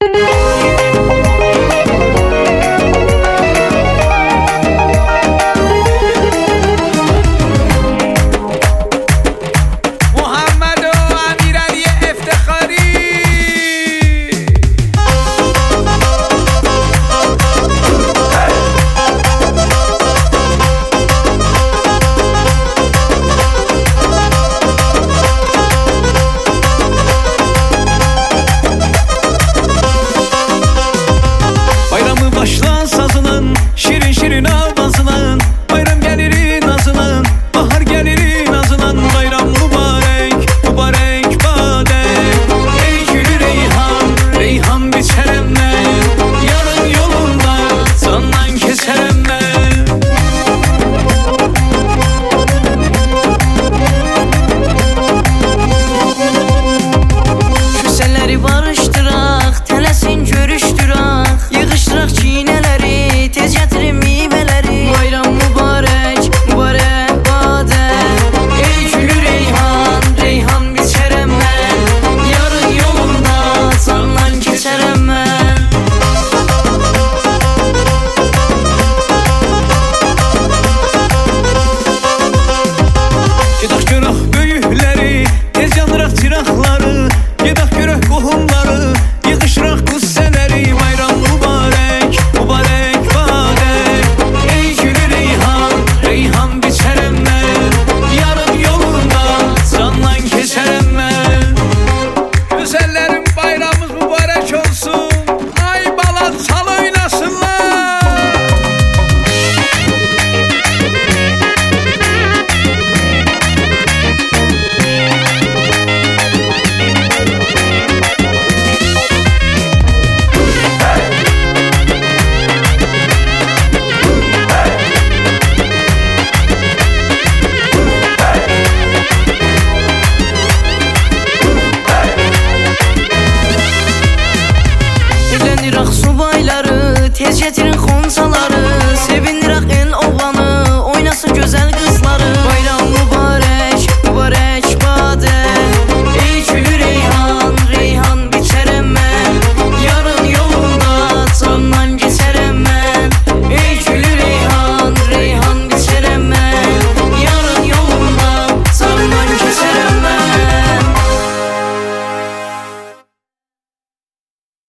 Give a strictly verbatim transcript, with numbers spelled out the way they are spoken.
Şirin şirin avazlan, bayram gelir nazlan, bahar gelir nazlan, bayram mübarek, mübarek badek. Ey gülü reyhan, reyhan biçerem ben, yarın yolunda candan keserem ben. Küselleri barıştırak, telesin görüştürak, yığıştırak çiğneleri, tez getirin meyveleri. Bayram mübarek, mübarek badek. Ey gülü reyhan, reyhan biçerem ben, yarın yolunda candan keçerem ben. Gedək görək böyükləri, tez yanıraq çıraqları, gedək görək qohumları, yığışıraq qüssələri. Bayram mübarək, mübarək badək. Ey gülü reyhan, reyhan biçərəm mən, yarın yolunda candan keçərəm mən. Gözəllərim, bayramımız mübarək olsun, ay bala çal oynasınlar. Evlendirək subayları, tez getirin